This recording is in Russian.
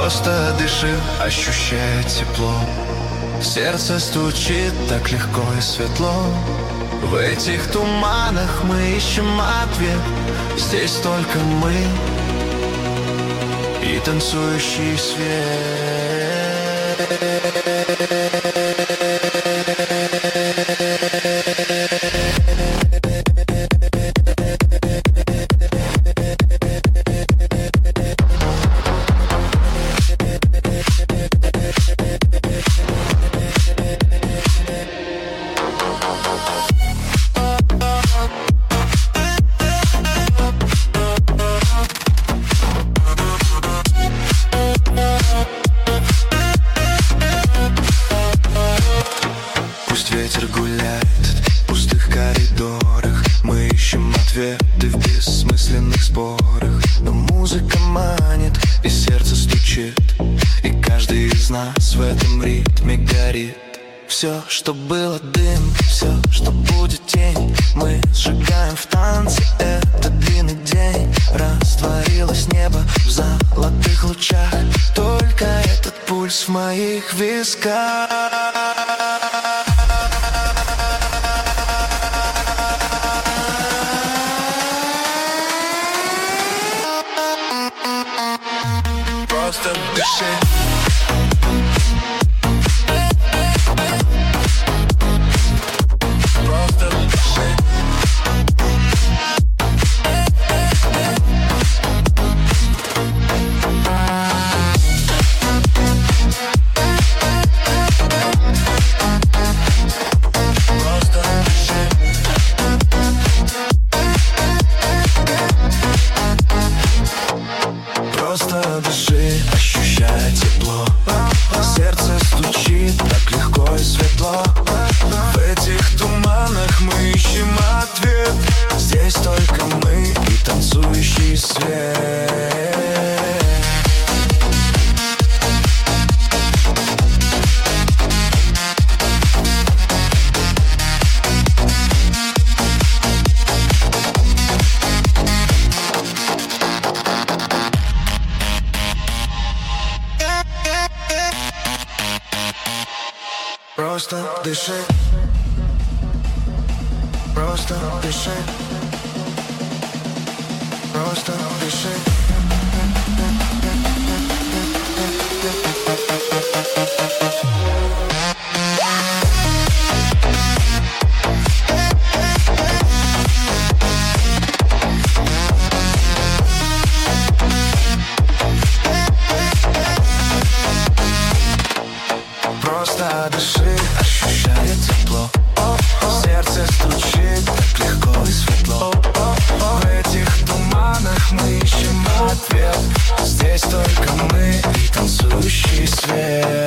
Просто дыши, ощущай тепло. Сердце стучит так легко и светло. В этих туманах мы ищем ответ. Здесь только мы и танцующий свет. Ветер гуляет в пустых коридорах. Мы ищем ответы в бессмысленных спорах. Но музыка манит, и сердце стучит, и каждый из нас в этом ритме горит. Все, что было дым, все, что будет тень, мы сжигаем в танце этот длинный день. Растворилось небо в золотых лучах, только этот пульс в моих висках. Просто дыши. Просто дыши. Просто дыши, ощущай тепло. Сердце стучит так легко и светло. В этих туманах мы ищем ответ. Здесь только мы и танцующий свет. Просто дыши. Просто дыши. Просто дыши. Просто дыши, ощущай тепло. Сердце стучит так легко и светло. В этих туманах мы ищем ответ. Здесь только мы и танцующий свет.